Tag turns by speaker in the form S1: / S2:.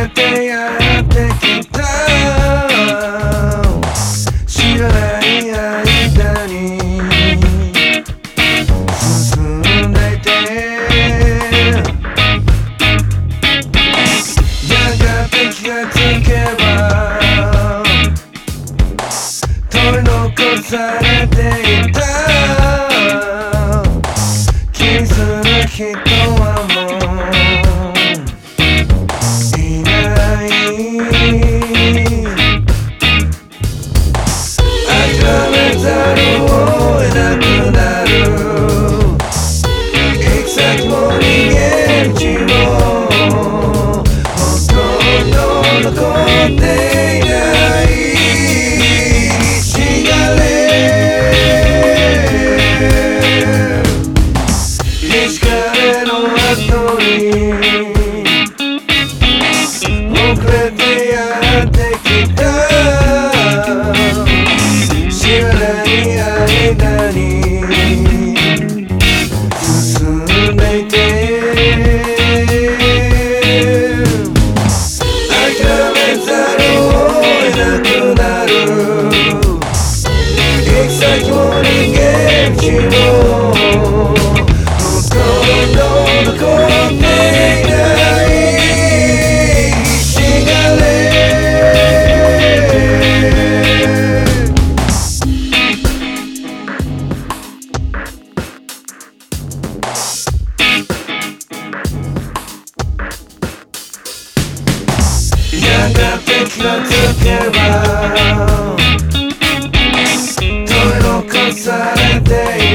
S1: れてやってきた知らない間に進んでいてやがて気がつけば取り残されていた気にする人はもういない諦めざるを得なくなる行く先も逃げ道もほとんど残っていないしがれ石壁の後に遅れてやってきた知らない間に進んでいて諦めざるを得なくなる行く先も逃げ道もほとんど残っていないしがれやがて気がつけば取り残されている